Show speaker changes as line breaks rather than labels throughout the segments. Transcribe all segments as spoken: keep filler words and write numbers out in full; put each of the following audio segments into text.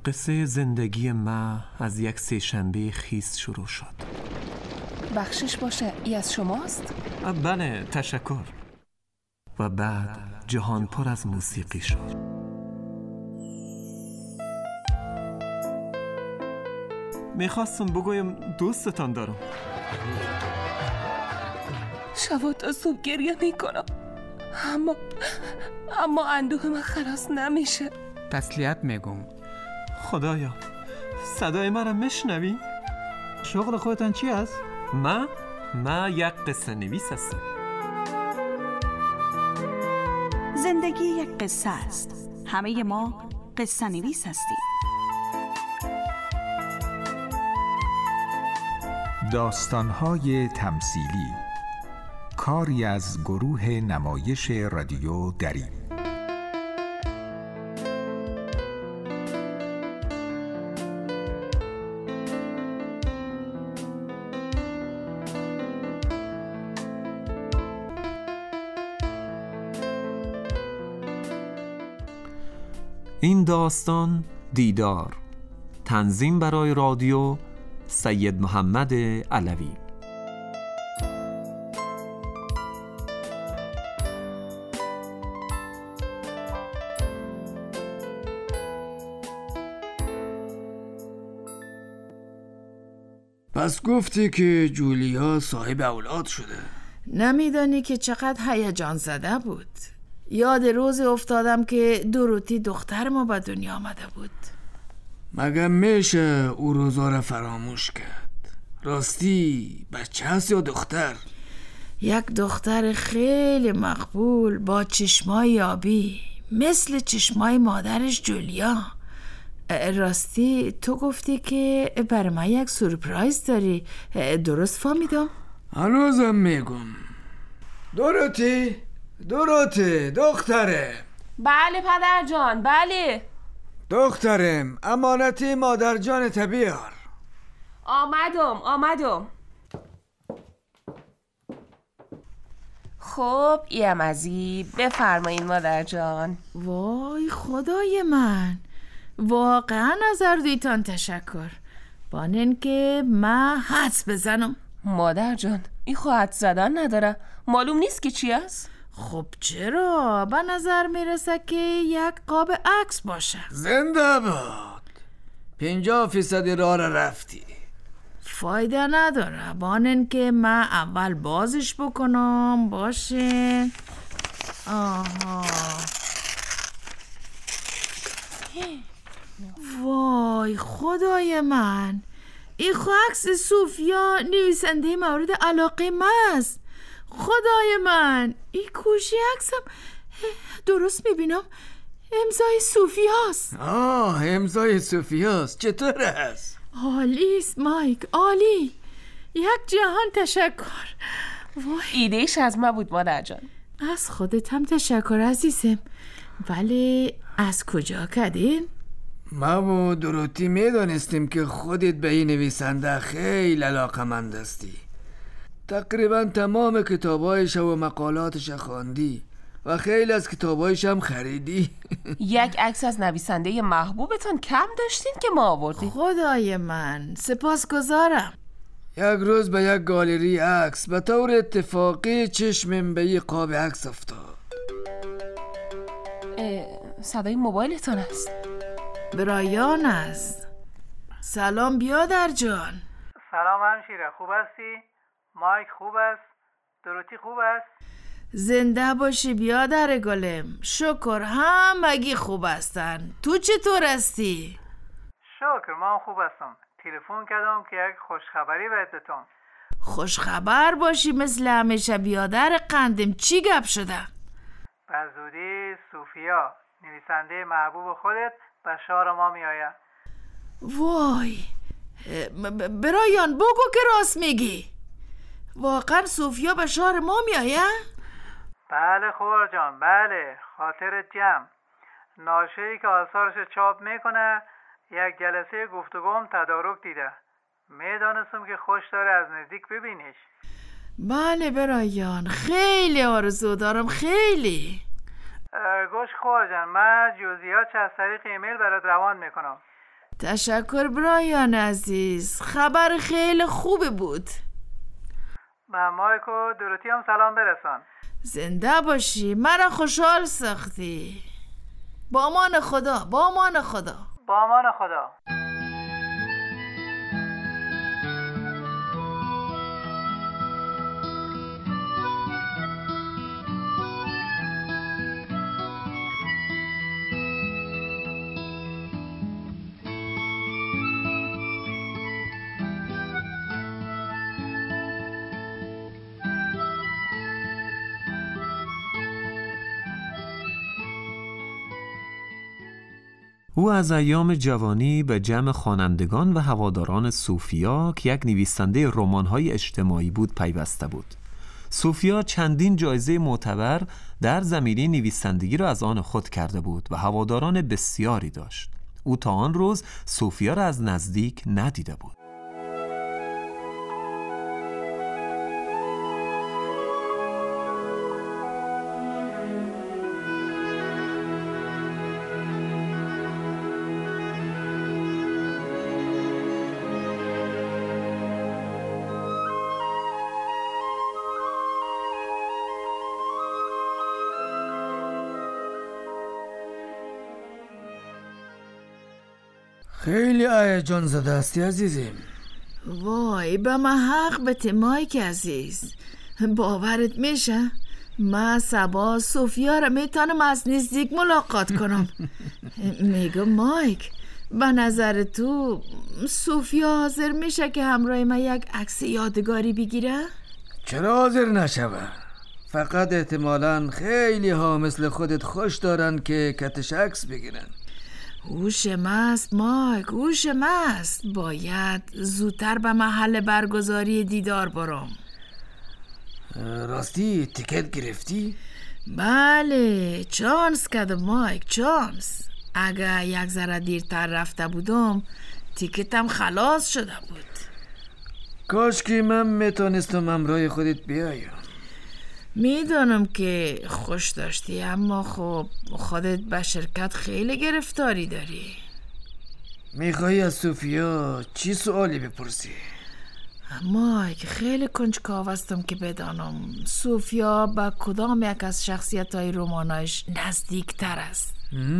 قصه زندگی ما از یک سه‌شنبه خیس شروع شد.
بخشش باشه، ای از شماست؟
بله، تشکر. و بعد جهان پر از موسیقی شد. میخواستم بگویم دوستتان دارم.
شب تا صبح گریه میکنم، اما اما اندوه من خلاص نمیشه.
تسلیت میگم.
خدایا، صدای مرا میشنوی؟
شغل خودتان چی است؟
من؟ من یک قصه نویس هستم.
زندگی یک قصه است. همه ما قصه نویس هستیم.
داستان‌های تمثیلی، کاری از گروه نمایش رادیو دری.
این داستان دیدار، تنظیم برای رادیو سید محمد علوی.
پس گفتی که جولیا صاحب اولاد شده؟
نمیدانی که چقدر هیجان زده بود. یاد روز افتادم که دوروتی دختر ما به دنیا آمده بود.
مگه میشه او روزا را فراموش کرد؟ راستی بچه هست یا دختر؟
یک دختر خیلی مقبول با چشمای آبی مثل چشمای مادرش جولیا. راستی تو گفتی که برای من یک سورپرایز داری، درست فهمیدم؟
هنوزم میگم. دوروتی دوروتی دختره.
بله پدر جان، بله.
دخترم، امانتی مادر جانت بیار.
آمدم آمدم. خب ایم ازی، بفرمایید مادر جان.
وای خدای من، واقعا از اردویتان تشکر. بانن که من حدس بزنم.
مادر جان این خواهد زدن نداره، معلوم نیست که چی است.
خب چرا؟ به نظر میرسه که یک قاب عکس باشه.
زنده باد. پنجاه فیصد راه را رفتی.
فایده نداره، بانن که من اول بازش بکنم. باشه. آها. وای خدای من، این خو عکس صوفیا نویسنده مورد علاقه من است. خدای من، این کوشی عکسم درست میبینم امضای صوفیاست.
آه امضای صوفیاست. چطور است؟
عالی است مایک، عالی. یک جهان تشکر. وای.
ایدهش از من بود مادر جان.
از خودت هم تشکر عزیزم. ولی از کجا کردین؟
ما و دوروتی میدانستیم که خودت به این نویسنده خیلی علاقه‌مند هستی. تقریبا تمام کتابایش و مقالاتش خواندی و خیلی از کتابایش هم خریدی.
یک عکس از نویسنده محبوبتان کم داشتین که ما آوردیم.
خدای من سپاسگزارم.
یک روز به یک گالری عکس به طور اتفاقی چشمم به یک قاب عکس افتاد.
صدای موبایلتان است.
برایان است. سلام بیادر جان.
سلام همشیره، خوب هستی؟ مایک خوب است؟ دوروتی خوب است؟
زنده باشی بیادر گلم. شکر همگی خوب هستن. تو چطور هستی؟
شکر من خوب هستم. تلفن کردم که یک خوشخبری بهت بدم.
خوشخبر باشی مثل همیشه بیادر قندم. چی گپ شده؟
به زودی صوفیا نویسنده محبوب خودت به شهر ما می آید.
وای برایان بگو که راست میگی. واقعا صوفیا به شهر ما می آید؟
بله خور جان، بله. خاطر جمع ناشری که آثارش چاپ میکنه یک جلسه گفتگوم تدارک دیده. میدانستم که خوش داره از نزدیک ببینیش.
بله برایان، خیلی آرزو دارم، خیلی.
گوش خور جان، من جزئیات از طریق ایمیل برات روان میکنم.
تشکر برایان عزیز، خبر خیلی خوبه بود.
به مایک و دروتی هم سلام برسان.
زنده باشی، مرا خوشحال ساختی. با امان خدا، با امان خدا.
با امان خدا.
او از ایام جوانی به جمع خوانندگان و هواداران صوفیا که یک نویسنده رمان‌های اجتماعی بود پیوسته بود. صوفیا چندین جایزه معتبر در زمینه نویسندگی را از آن خود کرده بود و هواداران بسیاری داشت. او تا آن روز صوفیا را از نزدیک ندیده بود.
خیلی هیجان زده هستی عزیزم.
وای به من حق بده مایک عزیز. باورت میشه؟ من سبا صوفیا را میتونم از نزدیک ملاقات کنم. میگم مایک، به نظر تو صوفیا حاضر میشه که همراه من یک عکس یادگاری بگیره؟
چرا حاضر نشوه؟ فقط احتمالاً خیلی ها مثل خودت خوش دارن که کتش عکس بگیرن.
هوش مست مایک، هوش مست. باید زودتر به محل برگزاری دیدار برم.
راستی تیکت گرفتی؟
بله، چانس کردم مایک، چانس. اگه یک ذره دیرتر رفته بودم تیکتم خلاص شده بود.
کاش که من میتونستم همراه خودت بیایم.
میدونم که خوش داشتی، اما خب خودت به شرکت خیلی گرفتاری داری.
میخوایی از صوفیا چی سوالی بپرسی؟
مایک، خیلی کنجکاو هستم که بدانم صوفیا به کدام یک از شخصیت‌های رمانش نزدیک تر است.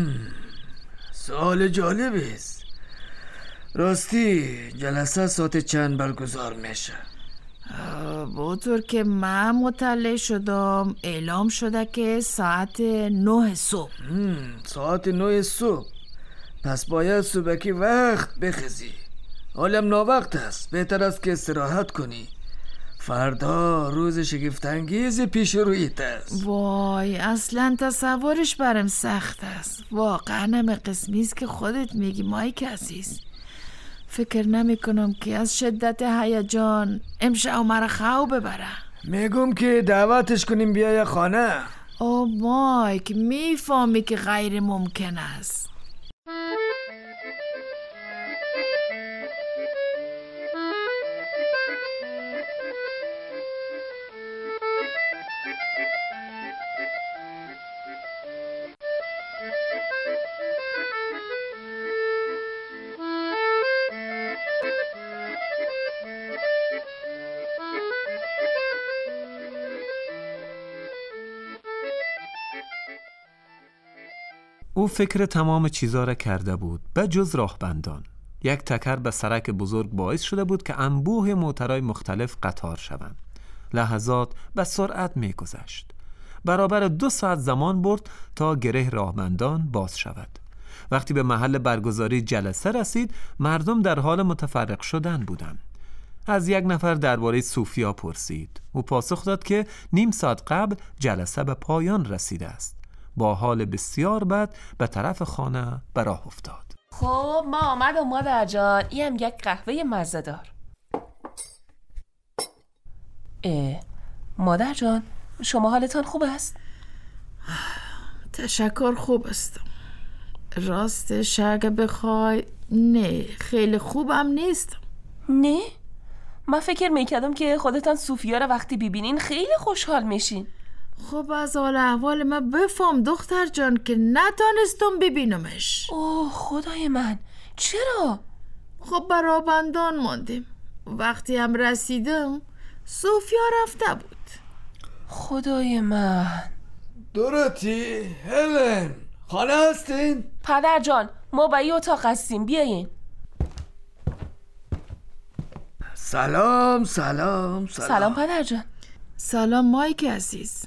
سوال جالب است. راستی جلسه ساعت چند برگزار میشه؟
بطور که من مطلع شدم اعلام شده که ساعت نه صبح.
ساعت نه صبح؟ پس باید صبحکی وقت بخیزی. حالم ناوقت است، بهتر است که استراحت کنی. فردا روز شگفت‌انگیز پیش رویت است.
وای، اصلا تصورش برم سخت است. واقعا همه قسمی است که خودت میگی مایک عزیز. فکر نمی کنم که از شدت هیجان امشب مرا خواب ببره.
میگم که دعوتش کنیم بیای خانه.
او مایک، میفهمی که غیر ممکن است.
او فکر تمام چیزا را کرده بود به جز راهبندان. یک تکر به سرک بزرگ باعث شده بود که انبوه موترهای مختلف قطار شوند. لحظات به سرعت می گذشت. برابر دو ساعت زمان برد تا گره راهبندان باز شود. وقتی به محل برگزاری جلسه رسید، مردم در حال متفرق شدن بودند. از یک نفر درباره صوفیا پرسید. او پاسخ داد که نیم ساعت قبل جلسه به پایان رسیده است. با حال بسیار بد به طرف خانه به راه افتاد.
خب ما آمدم مادر جان، این هم یک قهوه مزه دار. اه مادر جان، شما حالتان خوب است؟
تشکر، خوب استم. راستش اگه بخوای نه خیلی خوبم نیستم.
نه؟ من فکر میکردم که خودتان صوفیا را وقتی ببینین خیلی خوشحال میشین.
خب از حال احوال من بفهم دختر جان که نتانستم ببینمش.
اوه خدای من، چرا؟
خب برا بندان ماندیم. وقتی هم رسیدم سوفیا رفته بود.
خدای من.
دوروتی، هلن، خانه هستین؟
پدر جان، ما با ای اتاق هستیم، بیاین.
سلام سلام سلام.
سلام پدر جان.
سلام مایک عزیز.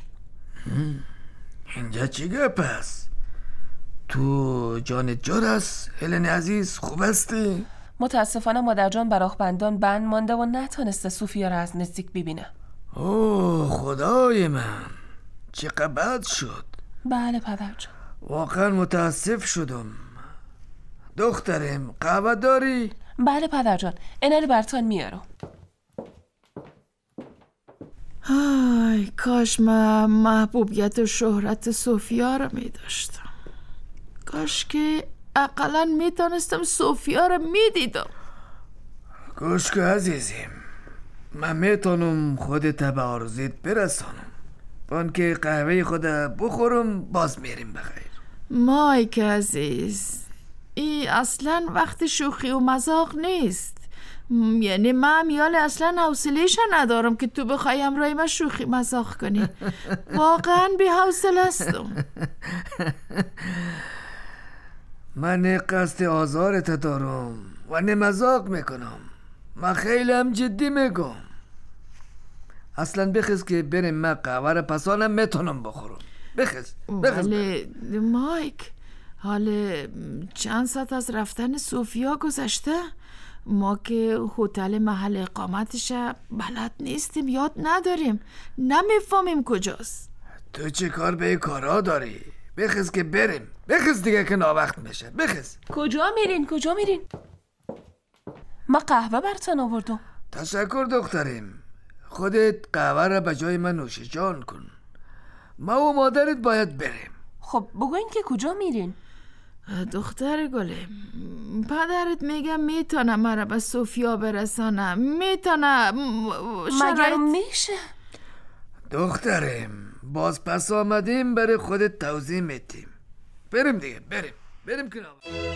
اینجا چی گپ است؟ تو جانت جور است هلن عزیز؟ خوب هستی؟
متاسفانه مادر جان براخبندان بند مانده و نتونسته سوفیا را از نزدیک ببینه.
اوه خدای من، چقدر بد شد.
بله پدر جان.
واقعا متاسف شدم. دخترم قهوه داری؟
بله پدر جان، اینا رو براتون میارم.
های کاش من محبوبیت و شهرت سوفیا رو می داشتم. کاش که اقلا می دانستم سوفیا رو می دیدم.
گوش که عزیزیم، من میتونم خودت به آرزوت برسانم. بان که قهوه خود بخورم باز میریم بخیر.
مایک عزیز، ای اصلا وقت شوخی و مذاق نیست. م، یعنی من میال اصلا حوصله‌اش ندارم که تو بخوای همراهی من شوخی مذاق کنی. واقعا بی حوصله هستم.
من نه قصد آزارت دارم و نه مذاق میکنم. من خیلی هم جدی میگم. اصلا بخیز که بریم، من قهوه را پسانم میتونم بخورم. بخیز بخیز.
ولی مایک، حال چند ساعت از رفتن سوفیا گذشته. ما که هتل محل اقامتش بلد نیستیم، یاد نداریم، نمیفهمیم کجاست.
تو چه کار به این کارا داری؟ بخیز که بریم. بخیز دیگه که ناوقت میشه. بخیز.
کجا میرین؟ کجا میرین؟ ما قهوه براتون آوردم.
تشکر دختریم. خودت قهوه را به جای من نوش جان کن. ما و مادرت باید بریم.
خب بگوین که کجا میرین؟
دختر گله، پدرت میگم میتونم مرا به سوفیا برسانم، میتونم.
مگر میشه؟
دخترم باز پس آمدیم برای خودت توضیح میدیم. بریم دیگه، بریم بریم که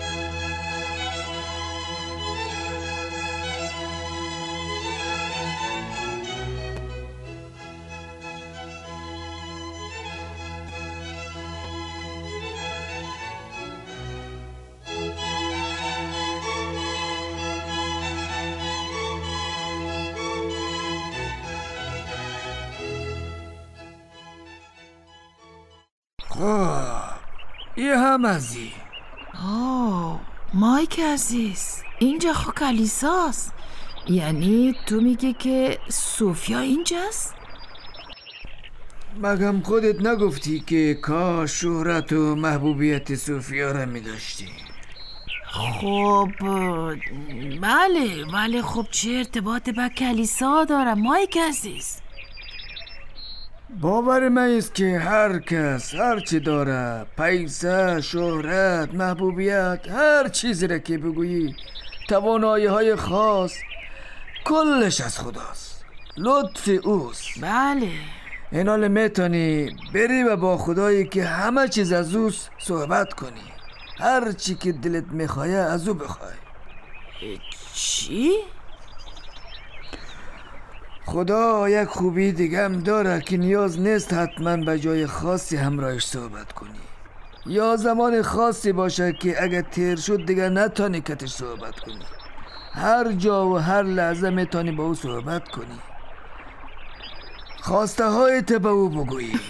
یه هم ازی.
آه مایک عزیز، اینجا خو کلیساست. یعنی تو میگی که سوفیا اینجاست؟
مگم خودت نگفتی که کاش شهرت و محبوبیت سوفیا را میداشتی؟
خب بله، ولی خب چه ارتباط به کلیسا داره مایک عزیز؟
باور من است که هر کس هر چی داره، پیسه، شهرت، محبوبیت، هر چیزی را که بگویی، توانایی های خاص، کلش از خداست، لطف اوست.
بله.
این حال میتونی بری و با خدایی که همه چیز از اوست صحبت کنی. هر چی که دلت میخواه از او بخوای.
چی؟
خدا یک خوبی دیگه هم داره که نیاز نیست حتما به جای خاصی همراهش صحبت کنی، یا زمان خاصی باشه که اگه تیر شد دیگه نتانی کتش صحبت کنی. هر جا و هر لحظه میتونی با او صحبت کنی، خواسته هایت به او بگویی.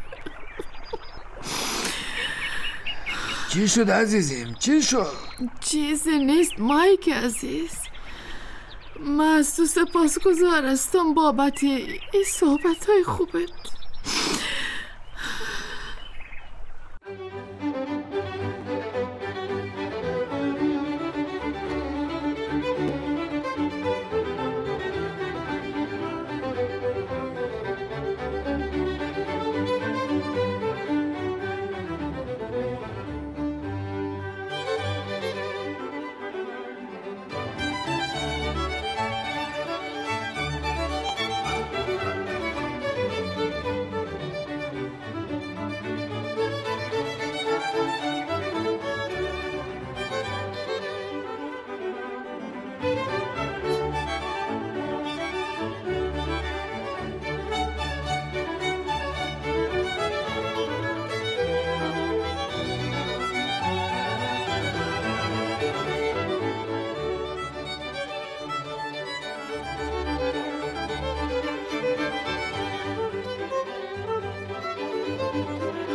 چی شد عزیزیم؟ چی شد؟
چیزی نیست مایک عزیز. من از تو سپاسگزار هستم بابت این صحبت های خوبت.
شد.